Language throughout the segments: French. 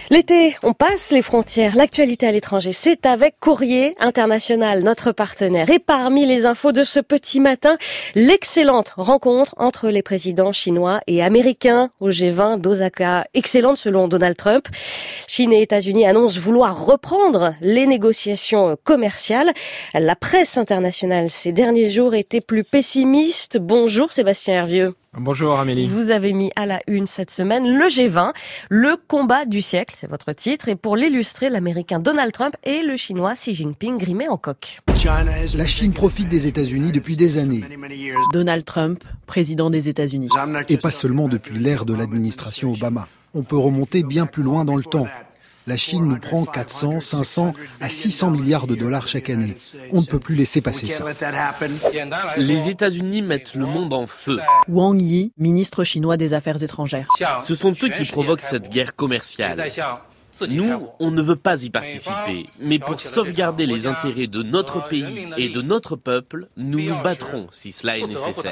L'été, on passe les frontières. L'actualité à l'étranger, c'est avec Courrier International, notre partenaire. Et parmi les infos de ce petit matin, l'excellente rencontre entre les présidents chinois et américains au G20 d'Osaka. Excellente selon Donald Trump. Chine et États-Unis annoncent vouloir reprendre les négociations commerciales. La presse internationale ces derniers jours était plus pessimiste. Bonjour Sébastien Hervieux. Bonjour Amélie. Vous avez mis à la une cette semaine le G20, le combat du siècle, c'est votre titre. Et pour l'illustrer, l'Américain Donald Trump et le Chinois Xi Jinping grimés en coq. La Chine profite des États-Unis depuis des années. Donald Trump, président des États-Unis. Et pas seulement depuis l'ère de l'administration Obama. On peut remonter bien plus loin dans le temps. La Chine nous prend 400, 500 à 600 milliards de dollars chaque année. On ne peut plus laisser passer ça. Les États-Unis mettent le monde en feu. Wang Yi, ministre chinois des Affaires étrangères. Ce sont eux qui provoquent cette guerre commerciale. Nous, on ne veut pas y participer, mais pour sauvegarder les intérêts de notre pays et de notre peuple, nous nous battrons si cela est nécessaire.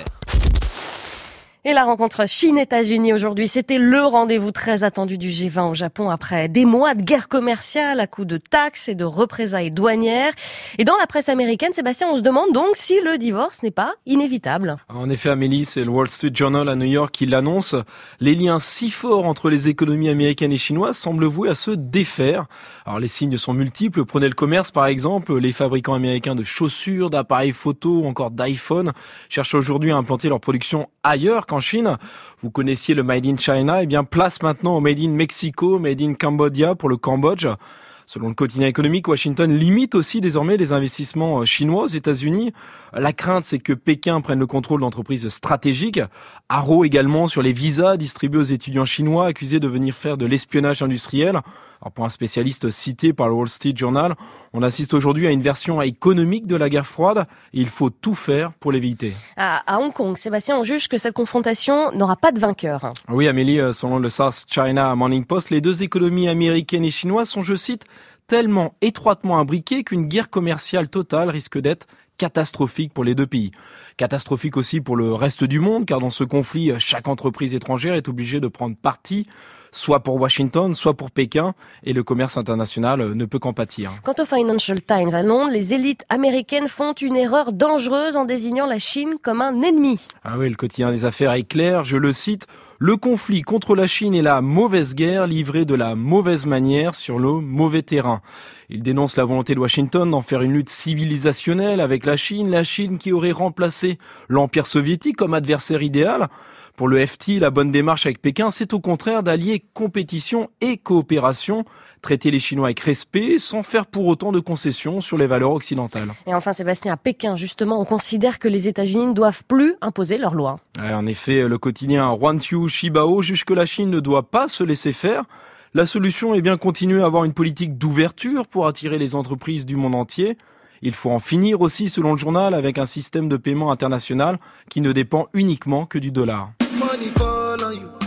Et la rencontre Chine-États-Unis aujourd'hui, c'était le rendez-vous très attendu du G20 au Japon après des mois de guerre commerciale à coups de taxes et de représailles douanières. Et dans la presse américaine, Sébastien, on se demande donc si le divorce n'est pas inévitable. En effet, Amélie, c'est le Wall Street Journal à New York qui l'annonce. Les liens si forts entre les économies américaines et chinoises semblent voués à se défaire. Alors les signes sont multiples. Prenez le commerce par exemple. Les fabricants américains de chaussures, d'appareils photo ou encore d'iPhone cherchent aujourd'hui à implanter leur production ailleurs qu'en Chine. Vous connaissiez le Made in China, eh bien place maintenant au Made in Mexico, Made in Cambodia pour le Cambodge. Selon le quotidien économique, Washington limite aussi désormais les investissements chinois aux États-Unis. La crainte, c'est que Pékin prenne le contrôle d'entreprises stratégiques. Haro également sur les visas distribués aux étudiants chinois accusés de venir faire de l'espionnage industriel. Alors pour un spécialiste cité par le Wall Street Journal, on assiste aujourd'hui à une version économique de la guerre froide et il faut tout faire pour l'éviter. À Hong Kong, Sébastien, on juge que cette confrontation n'aura pas de vainqueur. Oui, Amélie, selon le South China Morning Post, les deux économies américaines et chinoises sont, je cite, tellement étroitement imbriquées qu'une guerre commerciale totale risque d'être catastrophique pour les deux pays. Catastrophique aussi pour le reste du monde, car dans ce conflit, chaque entreprise étrangère est obligée de prendre parti, soit pour Washington, soit pour Pékin, et le commerce international ne peut qu'en pâtir. Quant au Financial Times à Londres, les élites américaines font une erreur dangereuse en désignant la Chine comme un ennemi. Ah oui, le quotidien des affaires est clair, je le cite, le conflit contre la Chine est la mauvaise guerre livrée de la mauvaise manière sur le mauvais terrain. Il dénonce la volonté de Washington d'en faire une lutte civilisationnelle avec la Chine qui aurait remplacé l'Empire soviétique comme adversaire idéal. Pour le FT, la bonne démarche avec Pékin, c'est au contraire d'allier compétition et coopération, traiter les Chinois avec respect sans faire pour autant de concessions sur les valeurs occidentales. Et enfin Sébastien, à Pékin justement, on considère que les États-Unis ne doivent plus imposer leurs lois. En effet, le quotidien Huanqiu Shibao juge que la Chine ne doit pas se laisser faire. La solution est bien continuer à avoir une politique d'ouverture pour attirer les entreprises du monde entier. Il faut en finir aussi, selon le journal, avec un système de paiement international qui ne dépend uniquement que du dollar. Money fall on you,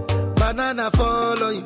banana fall on you,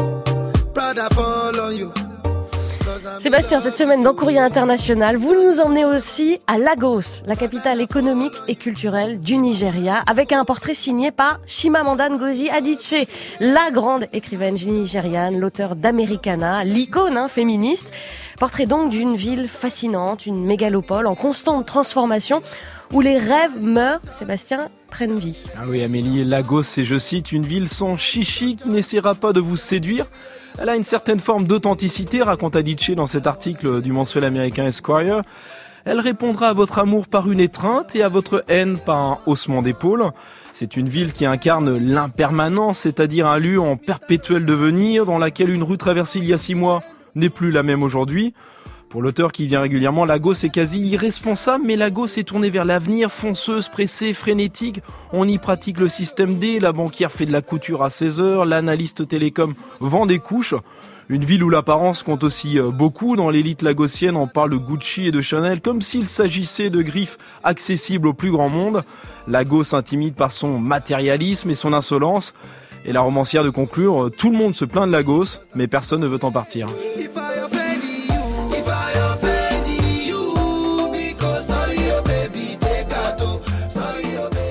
Prada fall on you. Sébastien, cette semaine dans Courrier International, vous nous emmenez aussi à Lagos, la capitale économique et culturelle du Nigeria, avec un portrait signé par Chimamanda Ngozi Adichie, la grande écrivaine nigériane, l'auteur d'Americana, l'icône féministe. Portrait donc d'une ville fascinante, une mégalopole en constante transformation, où les rêves meurent, Sébastien, prennent vie. Ah oui, Amélie, Lagos, c'est, je cite, une ville sans chichi qui n'essaiera pas de vous séduire. Elle a une certaine forme d'authenticité, raconte Adichie dans cet article du mensuel américain Esquire. Elle répondra à votre amour par une étreinte et à votre haine par un haussement d'épaule. C'est une ville qui incarne l'impermanence, c'est-à-dire un lieu en perpétuel devenir, dans laquelle une rue traversée il y a 6 mois n'est plus la même aujourd'hui. Pour l'auteur qui vient régulièrement, Lagos est quasi irresponsable, mais Lagos est tournée vers l'avenir, fonceuse, pressée, frénétique. On y pratique le système D, la banquière fait de la couture à 16 heures, l'analyste télécom vend des couches. Une ville où l'apparence compte aussi beaucoup. Dans l'élite lagosienne, on parle de Gucci et de Chanel comme s'il s'agissait de griffes accessibles au plus grand monde. Lagos intimide par son matérialisme et son insolence. Et la romancière de conclure, tout le monde se plaint de Lagos, mais personne ne veut en partir.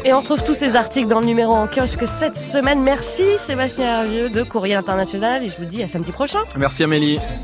Et on retrouve tous ces articles dans le numéro en kiosque cette semaine. Merci Sébastien Hervieux de Courrier International et je vous dis à samedi prochain. Merci Amélie.